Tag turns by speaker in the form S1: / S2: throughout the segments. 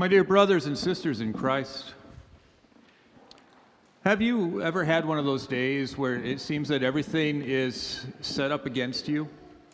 S1: My dear brothers and sisters in Christ, have you ever had one of those days where it seems that everything is set up against you?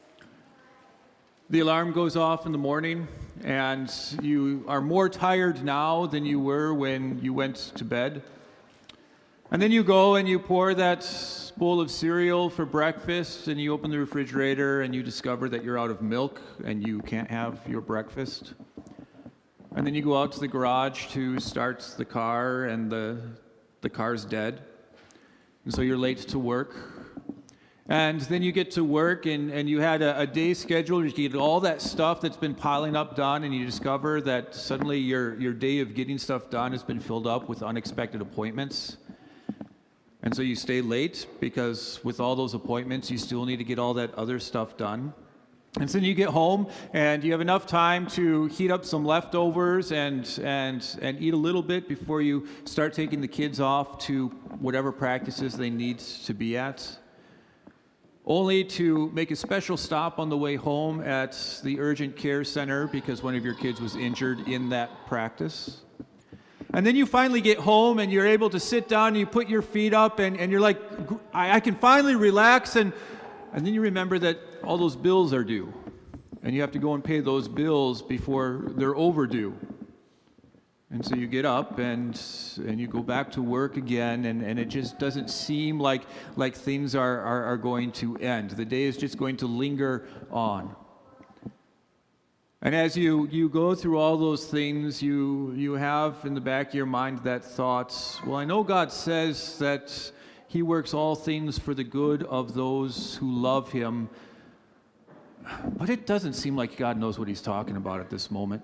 S1: The alarm goes off in the morning, and you are more tired now than you were when you went to bed. And then you go and you pour that bowl of cereal for breakfast, and you open the refrigerator and you discover that you're out of milk and you can't have your breakfast. And then you go out to the garage to start the car, and the car's dead. And so you're late to work. And then you get to work, and you had a day scheduled. You get all that stuff that's been piling up done, and you discover that suddenly your day of getting stuff done has been filled up with unexpected appointments. And so you stay late because with all those appointments, you still need to get all that other stuff done. And so you get home, and you have enough time to heat up some leftovers and eat a little bit before you start taking the kids off to whatever practices they need to be at. Only to make a special stop on the way home at the urgent care center because one of your kids was injured in that practice. And then you finally get home, and you're able to sit down, and you put your feet up, and you're like, I can finally relax, and then you remember that all those bills are due, and you have to go and pay those bills before they're overdue. And so you get up and you go back to work again, and it just doesn't seem like things are going to end. The day is just going to linger on. And as you go through all those things, you have in the back of your mind that thought, well, I know God says that He works all things for the good of those who love Him, but it doesn't seem like God knows what He's talking about at this moment.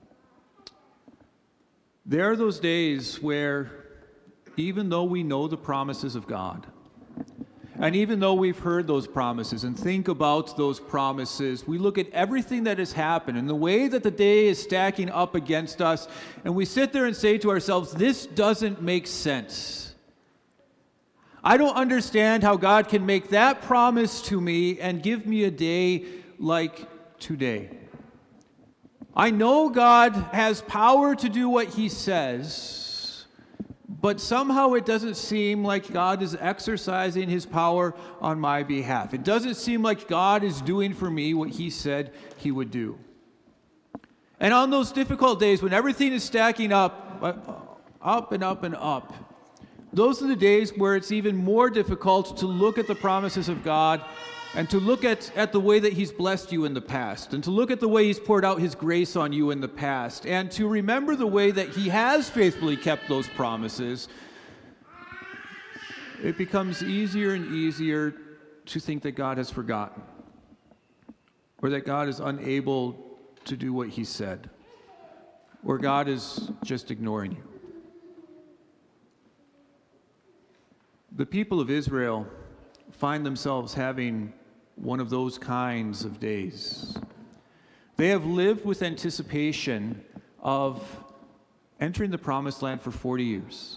S1: There are those days where even though we know the promises of God, and even though we've heard those promises and think about those promises, we look at everything that has happened and the way that the day is stacking up against us, and we sit there and say to ourselves, this doesn't make sense. I don't understand how God can make that promise to me and give me a day like today. I know God has power to do what He says, but somehow it doesn't seem like God is exercising His power on my behalf. It doesn't seem like God is doing for me what He said He would do. And on those difficult days when everything is stacking up and up and up, those are the days where it's even more difficult to look at the promises of God and to look at the way that He's blessed you in the past, and to look at the way He's poured out His grace on you in the past, and to remember the way that He has faithfully kept those promises. It becomes easier and easier to think that God has forgotten, or that God is unable to do what He said, or God is just ignoring you. The people of Israel find themselves having one of those kinds of days. They have lived with anticipation of entering the promised land for 40 years.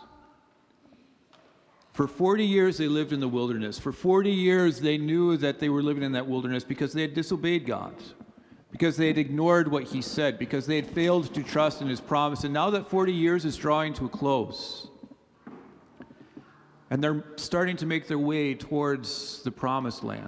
S1: For 40 years they lived in the wilderness. For 40 years they knew that they were living in that wilderness because they had disobeyed God, because they had ignored what He said, because they had failed to trust in His promise. And now that 40 years is drawing to a close, and they're starting to make their way towards the promised land.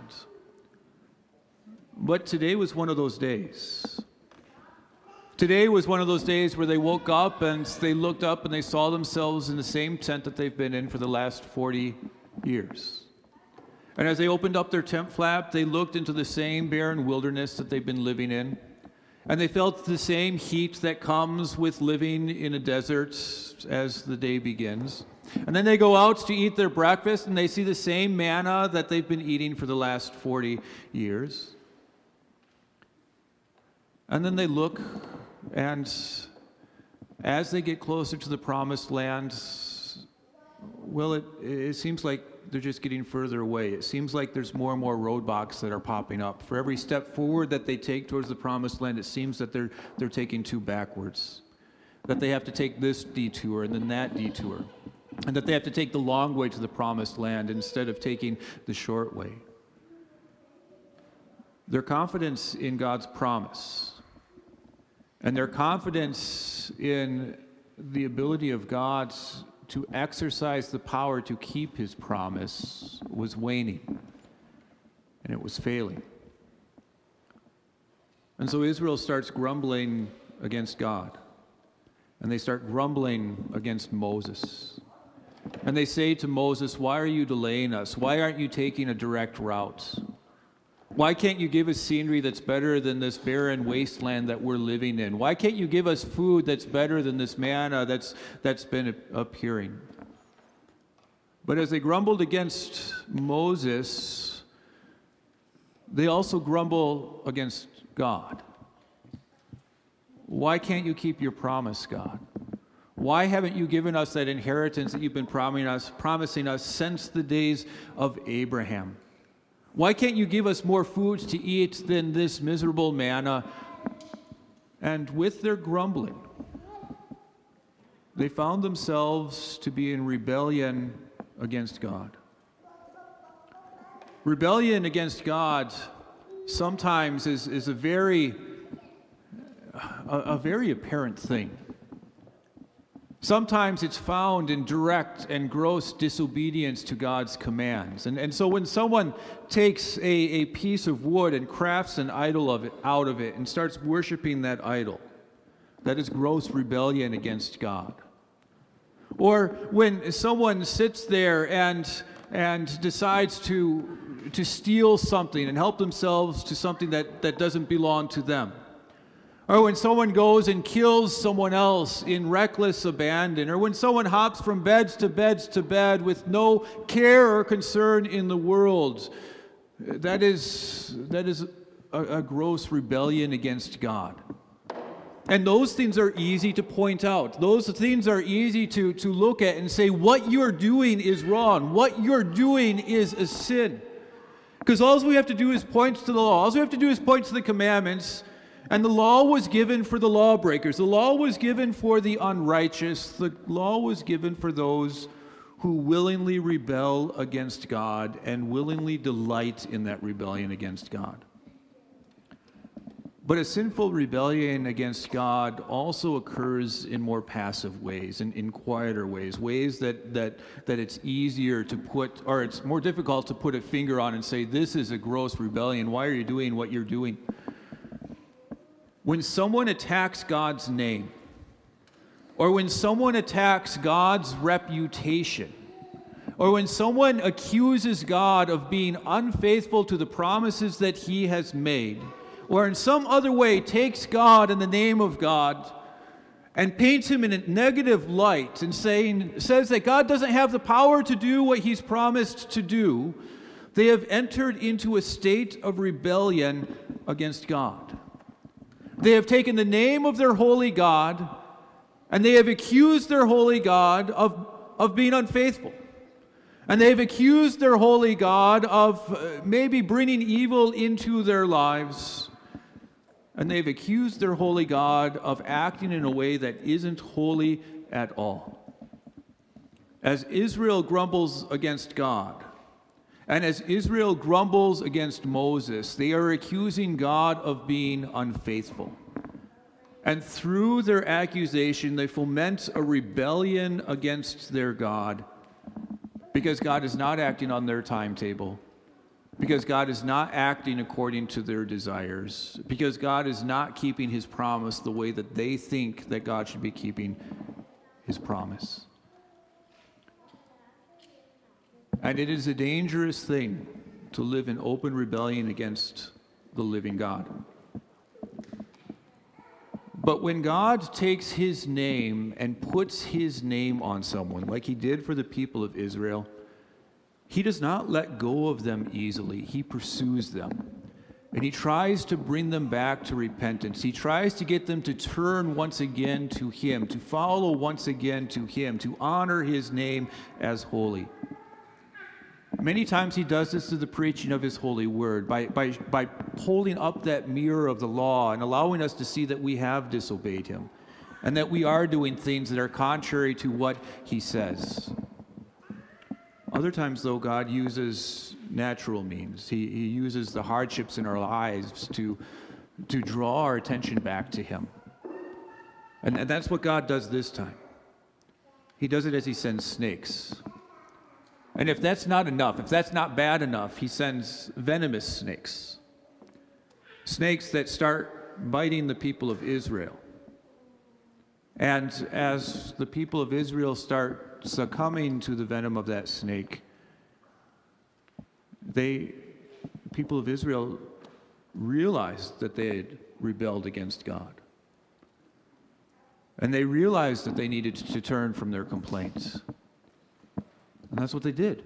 S1: But today was one of those days. Today was one of those days where they woke up and they looked up and they saw themselves in the same tent that they've been in for the last 40 years. And as they opened up their tent flap, they looked into the same barren wilderness that they've been living in. And they felt the same heat that comes with living in a desert as the day begins. And then they go out to eat their breakfast, and they see the same manna that they've been eating for the last 40 years. And then they look, and as they get closer to the promised land, well, it seems like they're just getting further away. It seems like there's more and more roadblocks that are popping up. For every step forward that they take towards the promised land, it seems that they're taking two backwards. That they have to take this detour and then that detour. And that they have to take the long way to the promised land instead of taking the short way. Their confidence in God's promise And their confidence in the ability of God to exercise the power to keep his promise was waning, and it was failing. And so Israel starts grumbling against God, and they start grumbling against Moses. And they say to Moses, "Why are you delaying us? Why aren't you taking a direct route? Why can't you give us scenery that's better than this barren wasteland that we're living in? Why can't you give us food that's better than this manna that's been appearing?" But as they grumbled against Moses, they also grumble against God. Why can't you keep your promise, God? Why haven't you given us that inheritance that you've been promising us since the days of Abraham? Why can't you give us more food to eat than this miserable manna? And with their grumbling, they found themselves to be in rebellion against God. Rebellion against God sometimes is a very apparent thing. Sometimes it's found in direct and gross disobedience to God's commands. And so when someone takes a piece of wood and crafts an idol out of it and starts worshiping that idol, that is gross rebellion against God. Or when someone sits there and decides to steal something and help themselves to something that doesn't belong to them. Or when someone goes and kills someone else in reckless abandon. Or when someone hops from beds to bed with no care or concern in the world. That is a gross rebellion against God. And those things are easy to point out. Those things are easy to look at and say, what you're doing is wrong. What you're doing is a sin. Because all we have to do is point to the law. All we have to do is point to the commandments. And the law was given for the lawbreakers. The law was given for the unrighteous. The law was given for those who willingly rebel against God and willingly delight in that rebellion against God. But a sinful rebellion against God also occurs in more passive ways, in quieter ways that it's easier to put, or it's more difficult to put a finger on and say, this is a gross rebellion. Why are you doing what you're doing? When someone attacks God's name, or when someone attacks God's reputation, or when someone accuses God of being unfaithful to the promises that he has made, or in some other way takes God and the name of God and paints him in a negative light and says that God doesn't have the power to do what he's promised to do, they have entered into a state of rebellion against God. They have taken the name of their holy God, and they have accused their holy God of being unfaithful. And they have accused their holy God of maybe bringing evil into their lives. And they've accused their holy God of acting in a way that isn't holy at all. As Israel grumbles against God, and as Israel grumbles against Moses, they are accusing God of being unfaithful. And through their accusation, they foment a rebellion against their God, because God is not acting on their timetable, because God is not acting according to their desires, because God is not keeping his promise the way that they think that God should be keeping his promise. And it is a dangerous thing to live in open rebellion against the living God. But when God takes his name and puts his name on someone, like he did for the people of Israel, he does not let go of them easily. He pursues them. And he tries to bring them back to repentance. He tries to get them to turn once again to him, to follow once again to him, to honor his name as holy. Many times he does this through the preaching of his holy word, by holding up that mirror of the law and allowing us to see that we have disobeyed him and that we are doing things that are contrary to what he says. Other times, though, God uses natural means. He uses the hardships in our lives to draw our attention back to him. And that's what God does this time. He does it as he sends snakes. And if that's not enough, if that's not bad enough, he sends venomous snakes. Snakes that start biting the people of Israel. And as the people of Israel start succumbing to the venom of that snake, people of Israel realized that they had rebelled against God. And they realized that they needed to turn from their complaints. And that's what they did.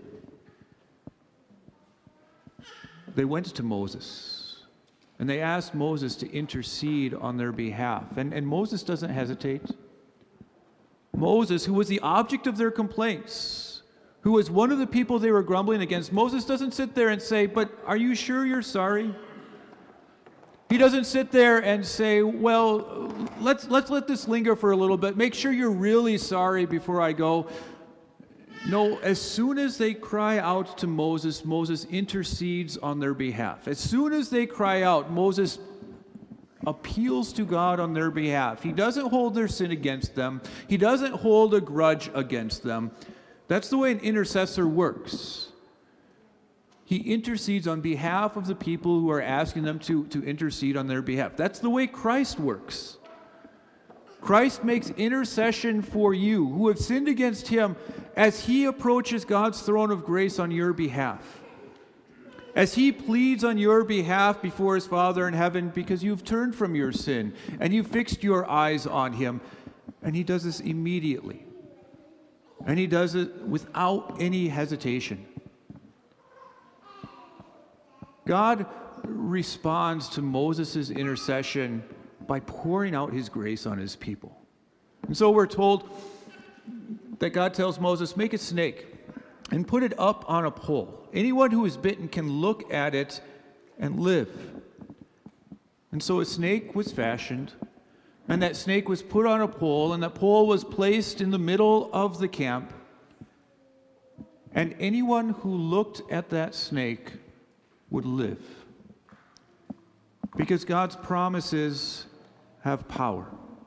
S1: They went to Moses, and they asked Moses to intercede on their behalf. And Moses doesn't hesitate. Moses, who was the object of their complaints, who was one of the people they were grumbling against, Moses doesn't sit there and say, "But are you sure you're sorry?" He doesn't sit there and say, "Well, let's let this linger for a little bit. Make sure you're really sorry before I go." No, as soon as they cry out to Moses, Moses intercedes on their behalf. As soon as they cry out, Moses appeals to God on their behalf. He doesn't hold their sin against them. He doesn't hold a grudge against them. That's the way an intercessor works. He intercedes on behalf of the people who are asking them to intercede on their behalf. That's the way Christ works. Christ makes intercession for you who have sinned against him as he approaches God's throne of grace on your behalf. As he pleads on your behalf before his Father in heaven because you've turned from your sin and you've fixed your eyes on him. And he does this immediately. And he does it without any hesitation. God responds to Moses' intercession by pouring out his grace on his people. And so we're told that God tells Moses, "Make a snake and put it up on a pole. Anyone who is bitten can look at it and live." And so a snake was fashioned, and that snake was put on a pole, and that pole was placed in the middle of the camp. And anyone who looked at that snake would live. Because God's promises have power.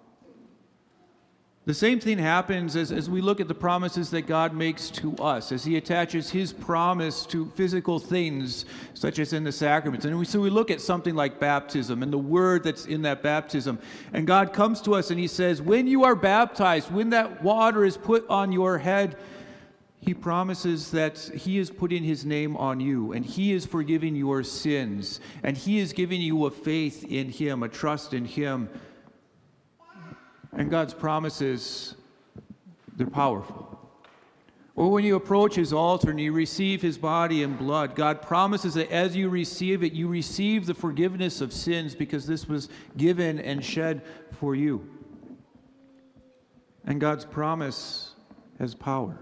S1: The same thing happens as we look at the promises that God makes to us, as he attaches his promise to physical things, such as in the sacraments. And so we look at something like baptism and the word that's in that baptism. And God comes to us and he says, when you are baptized, when that water is put on your head, he promises that he is putting his name on you, and he is forgiving your sins, and he is giving you a faith in him, a trust in him. And God's promises, they're powerful. Or when you approach his altar and you receive his body and blood, God promises that as you receive it, you receive the forgiveness of sins because this was given and shed for you. And God's promise has power.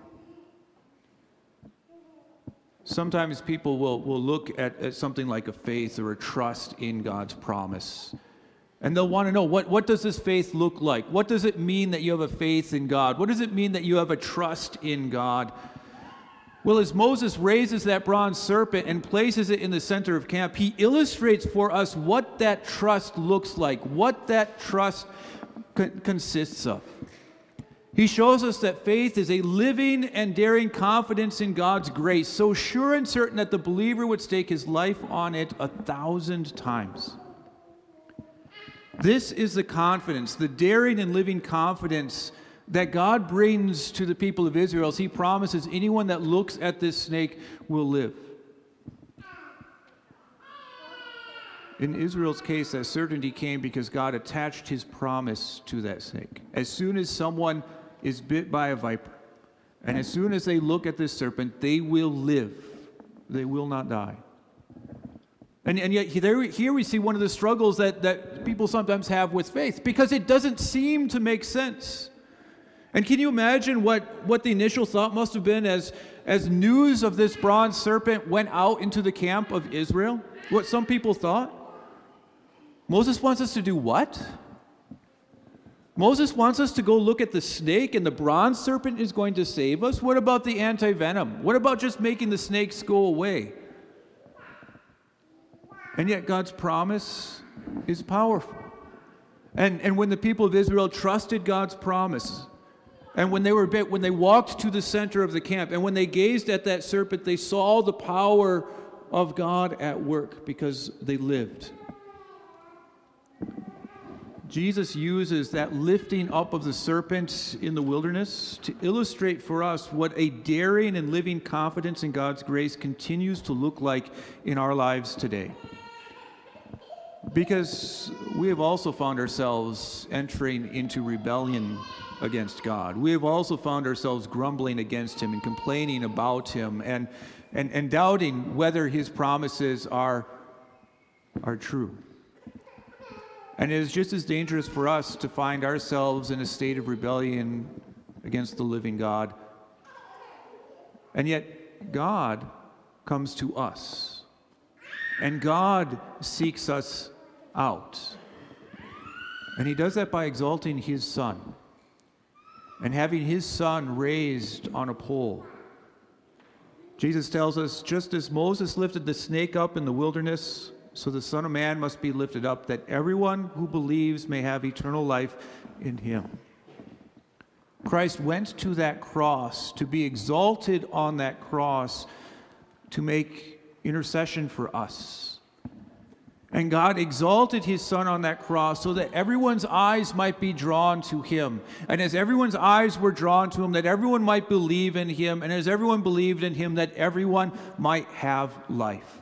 S1: Sometimes people will look at something like a faith or a trust in God's promise. And they'll want to know, what does this faith look like? What does it mean that you have a faith in God? What does it mean that you have a trust in God? Well, as Moses raises that bronze serpent and places it in the center of camp, he illustrates for us what that trust looks like, what that trust consists of. He shows us that faith is a living and daring confidence in God's grace, so sure and certain that the believer would stake his life on it 1,000 times. This is the confidence, the daring and living confidence that God brings to the people of Israel as he promises anyone that looks at this snake will live. In Israel's case, that certainty came because God attached his promise to that snake. As soon as someone is bit by a viper, and as soon as they look at this serpent, they will live. They will not die. And yet here we see one of the struggles that people sometimes have with faith, because it doesn't seem to make sense. And can you imagine what the initial thought must have been as news of this bronze serpent went out into the camp of Israel? What some people thought? Moses wants us to do what? Moses wants us to go look at the snake and the bronze serpent is going to save us? What about the anti-venom? What about just making the snakes go away? And yet God's promise is powerful. And when the people of Israel trusted God's promise, and when they were bit, when they walked to the center of the camp, and when they gazed at that serpent, they saw the power of God at work because they lived. Jesus uses that lifting up of the serpent in the wilderness to illustrate for us what a daring and living confidence in God's grace continues to look like in our lives today. Because we have also found ourselves entering into rebellion against God. We have also found ourselves grumbling against Him and complaining about Him and doubting whether His promises are true. And it is just as dangerous for us to find ourselves in a state of rebellion against the living God. And yet, God comes to us. And God seeks us out. And He does that by exalting His Son and having His Son raised on a pole. Jesus tells us, just as Moses lifted the snake up in the wilderness, so the Son of Man must be lifted up, that everyone who believes may have eternal life in Him. Christ went to that cross to be exalted on that cross to make intercession for us. And God exalted His Son on that cross so that everyone's eyes might be drawn to Him. And as everyone's eyes were drawn to Him, that everyone might believe in Him. And as everyone believed in Him, that everyone might have life.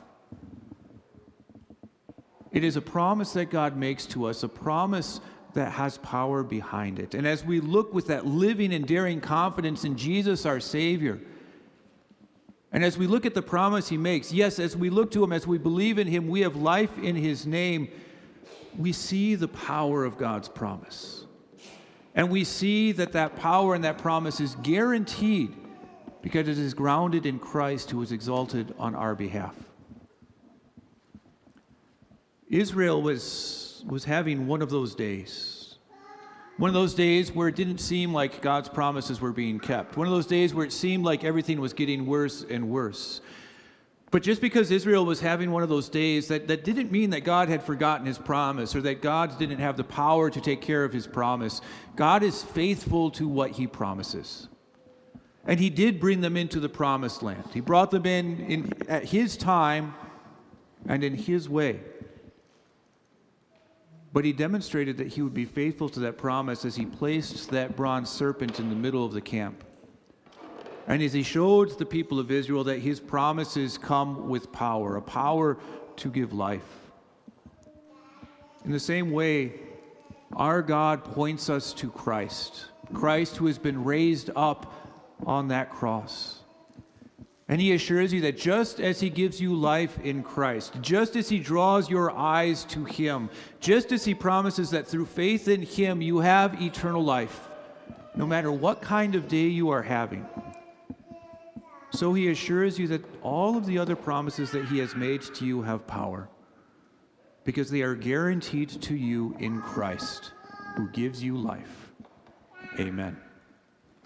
S1: It is a promise that God makes to us, a promise that has power behind it. And as we look with that living and daring confidence in Jesus, our Savior, and as we look at the promise He makes, yes, as we look to Him, as we believe in Him, we have life in His name, we see the power of God's promise. And we see that that power and that promise is guaranteed because it is grounded in Christ, who was exalted on our behalf. Israel was having one of those days. One of those days where it didn't seem like God's promises were being kept. One of those days where it seemed like everything was getting worse and worse. But just because Israel was having one of those days, that didn't mean that God had forgotten His promise or that God didn't have the power to take care of His promise. God is faithful to what He promises. And He did bring them into the promised land. He brought them in at His time and in His way. But He demonstrated that He would be faithful to that promise as He placed that bronze serpent in the middle of the camp. And as He showed the people of Israel that His promises come with power, a power to give life. In the same way, our God points us to Christ, Christ who has been raised up on that cross. And He assures you that just as He gives you life in Christ, just as He draws your eyes to Him, just as He promises that through faith in Him you have eternal life, no matter what kind of day you are having, so He assures you that all of the other promises that He has made to you have power, because they are guaranteed to you in Christ, who gives you life. Amen.